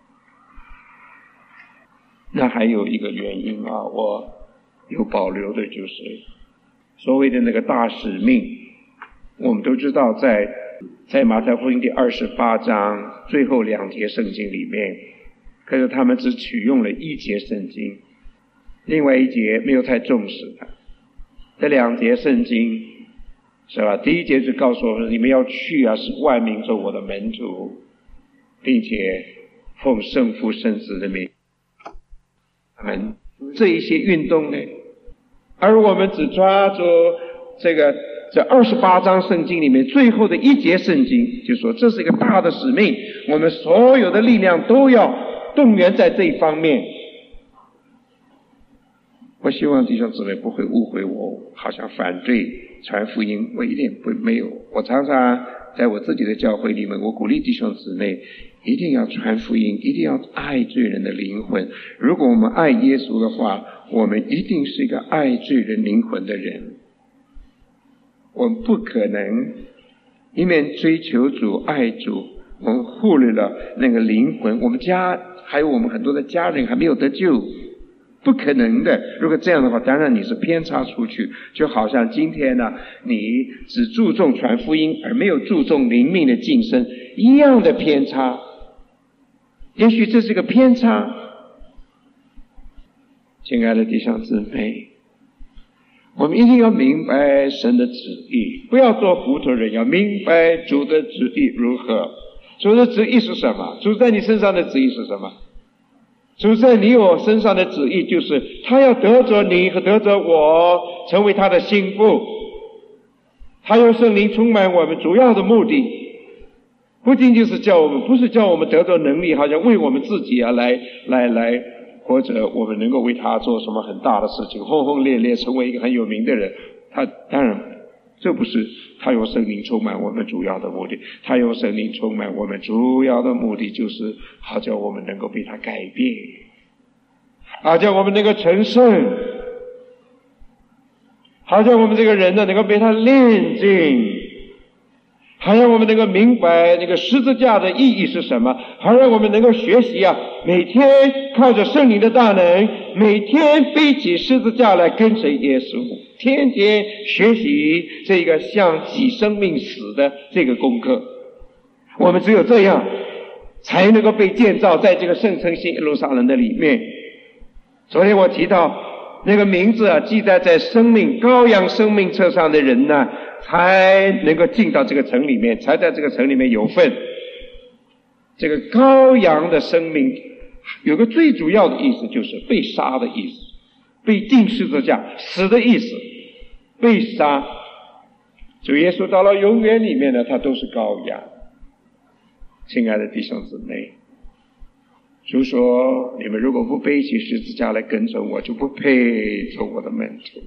那还有一个原因啊，我有保留的就是所谓的那个大使命。我们都知道在在马太福音第二十八章最后两节圣经里面，可是他们只取用了一节圣经，另外一节没有太重视它。这两节圣经是吧，第一节是告诉我们你们要去啊，使万民做我的门徒，并且奉圣父圣子的名。他们这一些运动呢，而我们只抓住这个这二十八章圣经里面最后的一节圣经，就说这是一个大的使命，我们所有的力量都要动员在这一方面。我希望弟兄姊妹不会误会我好像反对传福音，我一点不没有。我常常在我自己的教会里面，我鼓励弟兄姊妹一定要传福音，一定要爱罪人的灵魂。如果我们爱耶稣的话，我们一定是一个爱罪人灵魂的人。我们不可能一面追求主爱主，我们忽略了那个灵魂，我们家还有我们很多的家人还没有得救，不可能的。如果这样的话，当然你是偏差出去，就好像今天呢，你只注重传福音而没有注重灵命的晋升一样的偏差。也许这是个偏差。亲爱的弟兄姊妹，我们一定要明白神的旨意，不要做糊涂人，要明白主的旨意如何。主的旨意是什么？主在你身上的旨意是什么？主在你我身上的旨意就是他要得着你和得着我，成为他的心腹。他要圣灵充满我们，主要的目的不仅仅是叫我们，不是叫我们得着能力，好像为我们自己啊来来来，或者我们能够为他做什么很大的事情，轰轰烈烈成为一个很有名的人。他当然这不是他用圣灵充满我们主要的目的，他用圣灵充满我们主要的目的就是好叫我们能够被他改变，好叫我们能够成圣，好叫我们这个人呢能够被他炼净， 好让我们能够明白那个十字架的意义是什么，好让我们能够学习啊，每天靠着圣灵的大能，每天背起十字架来跟随耶稣，天天学习这个向己生命死的这个功课。我们只有这样才能够被建造在这个圣城新耶路撒冷的里面。昨天我提到那个名字啊，记载在生命羔羊生命册上的人呢，才能够进到这个城里面，才在这个城里面有份。这个羔羊的生命有个最主要的意思，就是被杀的意思，被钉十字架死的意思，被杀。主耶稣到了永远里面呢，他都是羔羊。亲爱的弟兄姊妹，主说，你们如果不背起十字架来跟着我，就不配做我的门徒。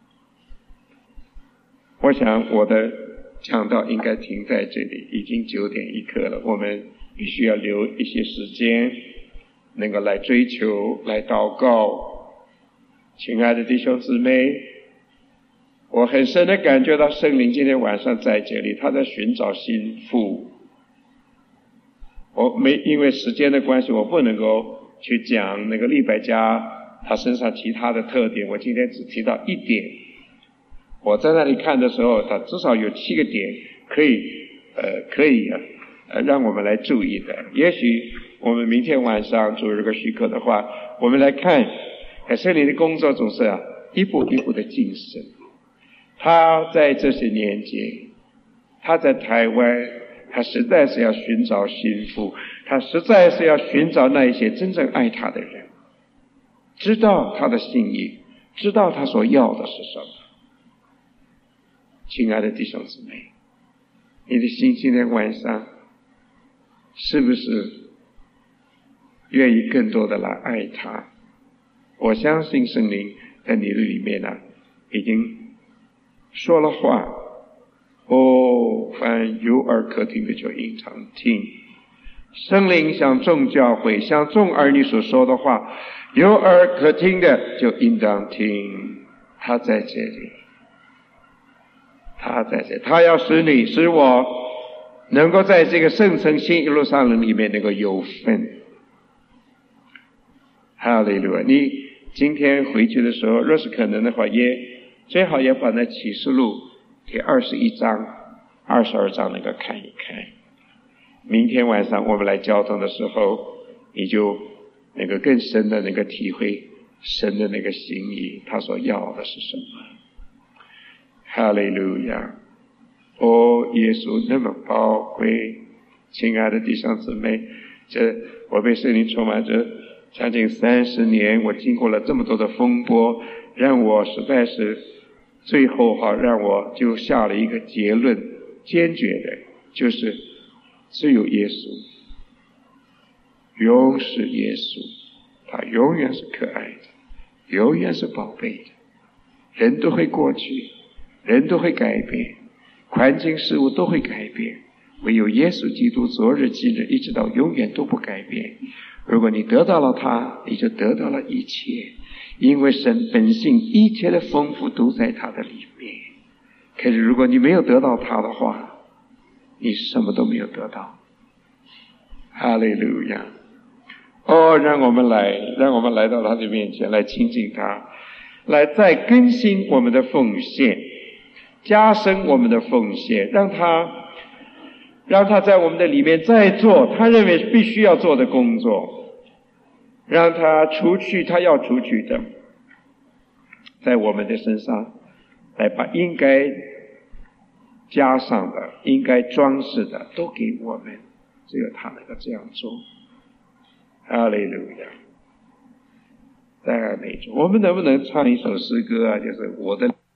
我想我的讲道应该停在这里，已经九点一刻了，我们必须要留一些时间能够来追求，来祷告。亲爱的弟兄姊妹，我很深的感觉到圣灵今天晚上在这里，他在寻找心腹。我没因为时间的关系，我不能够去讲那个利百加他身上其他的特点，我今天只提到一点。我在那里看的时候，他至少有七个点可以呃可以呃让我们来注意的。也许我们明天晚上主如果许可的话，我们来看圣灵的工作总是啊一步一步的晋升。他在这些年间，他在台湾，他实在是要寻找心腹，他实在是要寻找那一些真正爱他的人，知道他的心意，知道他所要的是什么。亲爱的弟兄姊妹，你的心今天晚上是不是愿意更多的来爱他？我相信圣灵在你的里面呢、啊，已经说了话。哦，凡有耳可听的就应当听。圣灵向众教会，向众儿女所说的话，有耳可听的就应当听。他在这里，他在这里，他要使你使我能够在这个圣城新耶路撒冷里面能够有份。哈利路亚！你今天回去的时候，若是可能的话，也最好也把那启示录第二十一章、二十二章那个看一看。明天晚上我们来交通的时候，你就那个更深的那个体会神的那个心意，他所要的是什么。哈利路亚！哦，耶稣那么宝贵，亲爱的弟兄姊妹，这我被圣灵充满着将近三十年，我经过了这么多的风波，让我实在是最后哈，让我就下了一个结论，坚决的，就是只有耶稣，永是耶稣，他永远是可爱的，永远是宝贝的。人都会过去，人都会改变，环境事物都会改变，唯有耶稣基督昨日今日一直到永远都不改变。如果你得到了他，你就得到了一切，因为神本性一切的丰富都在他的里面。可是如果你没有得到他的话，你什么都没有得到。哈利路亚！哦，让我们来，让我们来到他的面前，来亲近他，来再更新我们的奉献，加深我们的奉献，让他让他在我们的里面再做他认为必须要做的工作，让他除去他要除去的，在我们的身上来把应该加上的、应该装饰的都给我们，只有他能够这样做。哈利路亚！在美主，我们能不能唱一首诗歌啊？就是我的